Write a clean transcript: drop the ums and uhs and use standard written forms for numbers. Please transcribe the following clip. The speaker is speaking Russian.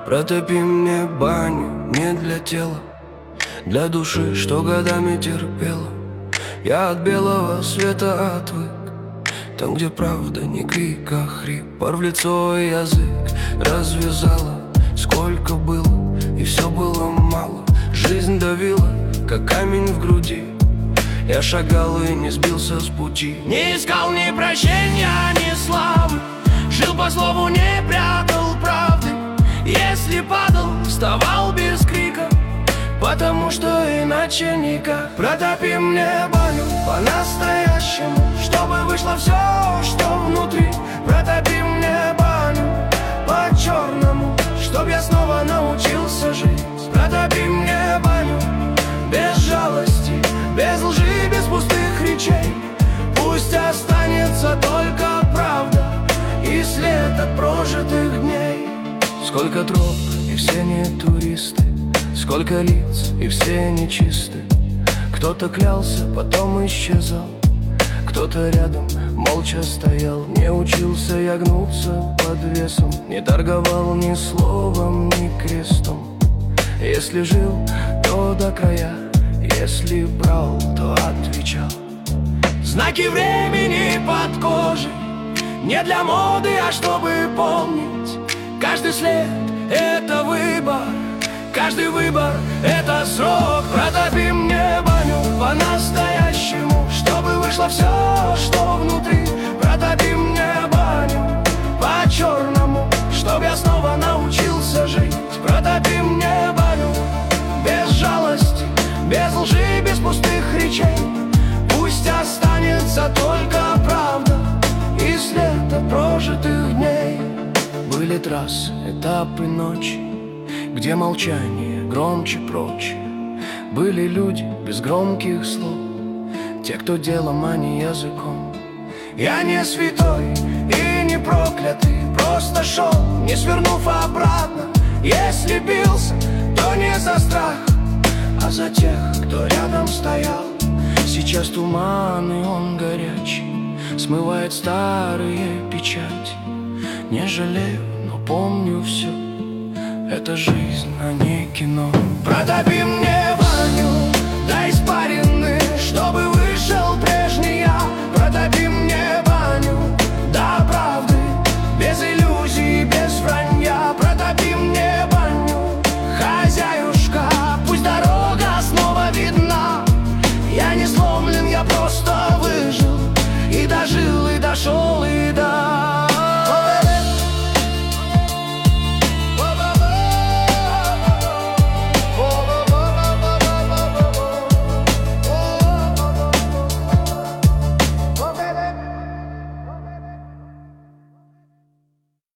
Протопи мне баню не для тела, для души, что годами терпела. Я от белого света отвык, там, где правда не крик, а хрип. Пар в лицо и язык развязала. Сколько было, и все было мало. Жизнь давила, как камень в груди. Я шагал и не сбился с пути. Не искал ни прощения, ни славы. Жил по слову, не прятал правды. Если падал, вставал без крика, потому что иначе никак. Протопи мне баню по-настоящему, чтобы вышло все, что внутри. Протопи мне баню по-черному, чтоб я снова научился жить. Протопи мне баню без жалости, без лжи, без пустых речей. Пусть останется только правда и след от прожитых дней. Сколько троп, и все не туристы, сколько лиц, и все нечисты. Кто-то клялся, потом исчезал, кто-то рядом молча стоял. Не учился я гнуться под весом, не торговал ни словом, ни крестом. Если жил, то до края, если брал, то отвечал. Знаки времени под кожей, не для моды, а чтобы помнить. Каждый след — это выбор, каждый выбор — это срок. Протопи мне баню по-настоящему, чтобы вышло все, что внутри. Протопи мне баню по-черному, чтоб я снова научился жить. Протопи мне баню без жалости, без лжи, без пустых речей. Пусть останется только правда и след от прожитых дней. Были трассы, этапы ночи, где молчание громче прочее. Были люди без громких слов, те, кто делом, а не языком. Я не святой и не проклятый, просто шел, не свернув обратно. Если бился, то не за страх, а за тех, кто рядом стоял. Сейчас туман, и он горячий, смывает старые печати. Не жалею, но помню все, это жизнь, а не кино. Протопи мне баню, дай спать.